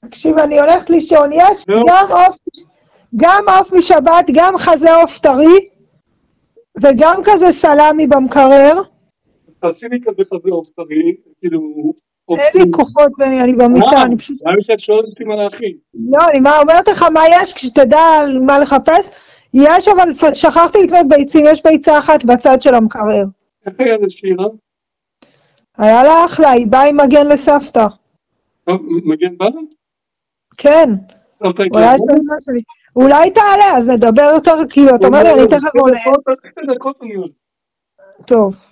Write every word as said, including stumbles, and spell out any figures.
תקשיב, אני הולכת לישון, יש גם עוף, גם עוף משבת, גם חזה עוף טרי, וגם כזה סלמי במקרר. תעשי לי כזה חזה עוף טרי, כאילו... אין לי כוחות, אני במיטה, אני פשוט... מה שאת שואלת אותי מה להכין? לא, אני אומרת לך מה יש, כשתדע מה לחפש. יש, אבל שכחתי לקנות ביצים, יש ביצה אחת בצד של המקרר. איך היה לשירה? היה לה אחלה, היא באה עם מגן לסבתא. מגן בא? כן. אולי תעלה, אז נדבר יותר, כאילו, אתה אומר לי, אני תכף עולה. שתי דקות אני עולה. טוב.